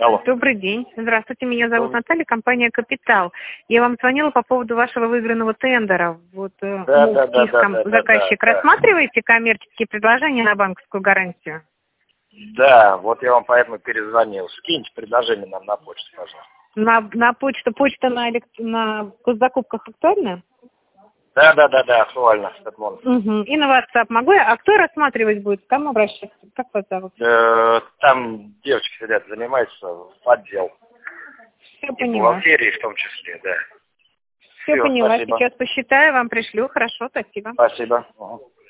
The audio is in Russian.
Алло. Добрый день. Здравствуйте, меня зовут Наталья, компания «Капитал». Я вам звонила по поводу вашего выигранного тендера. Вот заказчик. Рассматриваете коммерческие предложения на банковскую гарантию? Да, вот я вам поэтому перезвонил. Скиньте предложение нам на почту, пожалуйста. На почту. Почта на госзакупках актуальна? Да, актуально. Угу. И на WhatsApp могу я? А кто рассматривать будет? К кому обращаться? Как вас зовут? Там девочки сидят, занимаются в отдел. Все И поняла. бухгалтерии в том числе, да. Все поняла. Спасибо. Сейчас посчитаю, вам пришлю. Хорошо, спасибо. Спасибо. Угу.